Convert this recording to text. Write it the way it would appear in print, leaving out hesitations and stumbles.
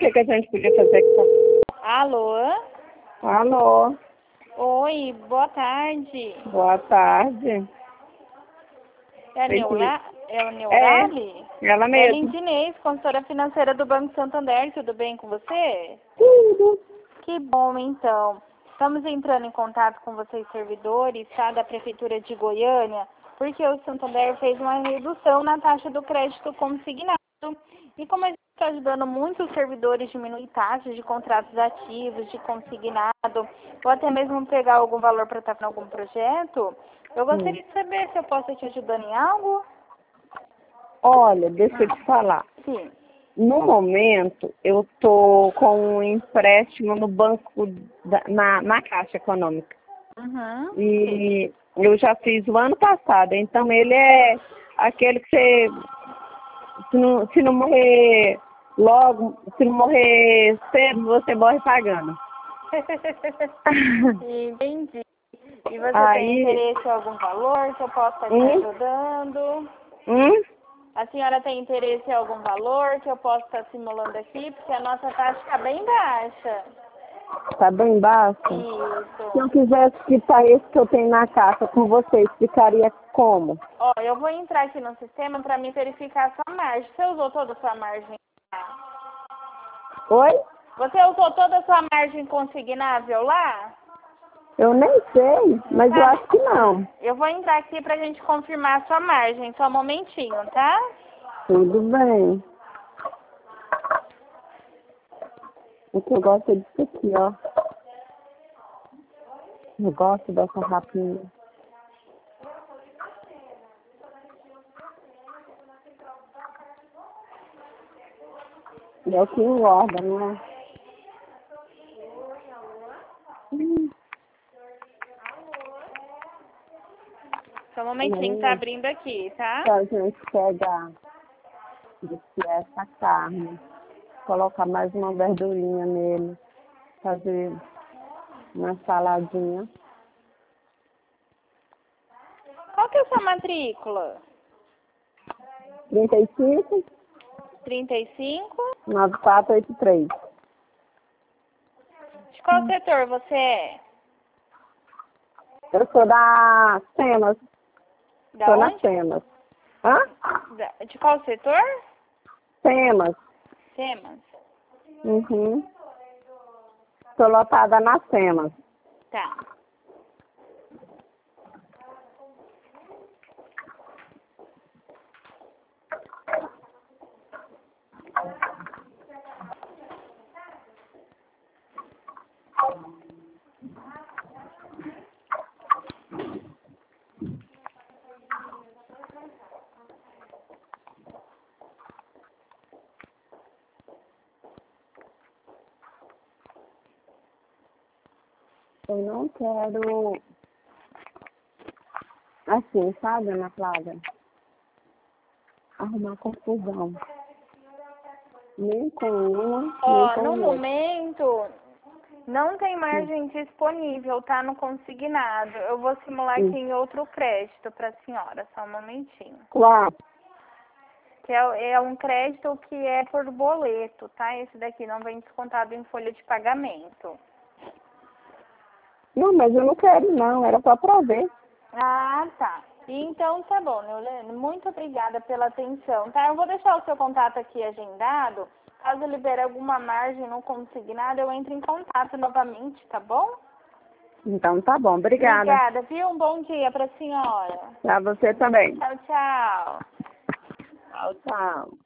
que a gente podia fazer aqui? Alô? Alô? Oi, boa tarde. Boa tarde. É a É, Neurali? ela Ellen mesmo. Diniz, consultora financeira do Banco Santander, tudo bem com você? Tudo. Que bom, então. Estamos entrando em contato com vocês, servidores, tá, da Prefeitura de Goiânia, porque o Santander fez uma redução na taxa do crédito consignado. E como a gente está ajudando muitos servidores a diminuir taxas de contratos ativos, de consignado, ou até mesmo pegar algum valor para estar fazendo algum projeto, eu gostaria de saber se eu posso te ajudar em algo. Olha, deixa eu te falar. Sim. No momento, eu tô com um empréstimo no banco, na Caixa Econômica. Uhum. E eu já fiz o ano passado, então ele é aquele que você, se não morrer logo, se não morrer cedo, você morre pagando. Entendi. E você tem Aí, interesse em algum valor que eu possa estar te ajudando? A senhora tem interesse em algum valor que eu possa estar simulando aqui? Porque a nossa taxa está bem baixa. tá bem baixo. Se eu Isso. quisesse quitar esse que eu tenho na caixa com vocês, ficaria como? Ó, eu vou entrar aqui no sistema para me verificar a sua margem. Você usou toda a sua margem? Oi? Você usou toda a sua margem consignável lá? Eu nem sei, mas eu acho que não. Eu vou entrar aqui pra gente confirmar a sua margem. Só um momentinho, tá? Tudo bem. O que eu gosto é disso aqui, ó. Eu gosto dessa rapinha. E é o que engorda, né? Só um momentinho, tá abrindo aqui, tá? Se a gente pega essa carne, colocar mais uma verdurinha nele, fazer uma saladinha. Qual que é a sua matrícula? 35, 35? 9483. De qual setor você é? Eu sou da Cenas. Da Sou na onde? Cenas. Hã? De qual setor? Cenas. Temas. Uhum. Estou lotada na Cenas. Tá. Eu não quero, assim, sabe, Ana Flávia? Arrumar confusão. Nem com uma, nem Ó, com no outra. momento, não tem margem disponível, tá? No consignado. Eu vou simular aqui em outro crédito pra senhora, só um momentinho. Claro. Que é um crédito que é por boleto, tá? Esse daqui não vem descontado em folha de pagamento. Não, mas eu não quero não, era só pra ver. Ah, tá. Então tá bom, Neulene. Muito obrigada pela atenção, tá? Eu vou deixar o seu contato aqui agendado. Caso libere alguma margem no consignado, eu entro em contato novamente, tá bom? Então tá bom, obrigada. Obrigada, viu? Um bom dia pra senhora. Pra você também. Tchau, tchau. Tchau, tchau.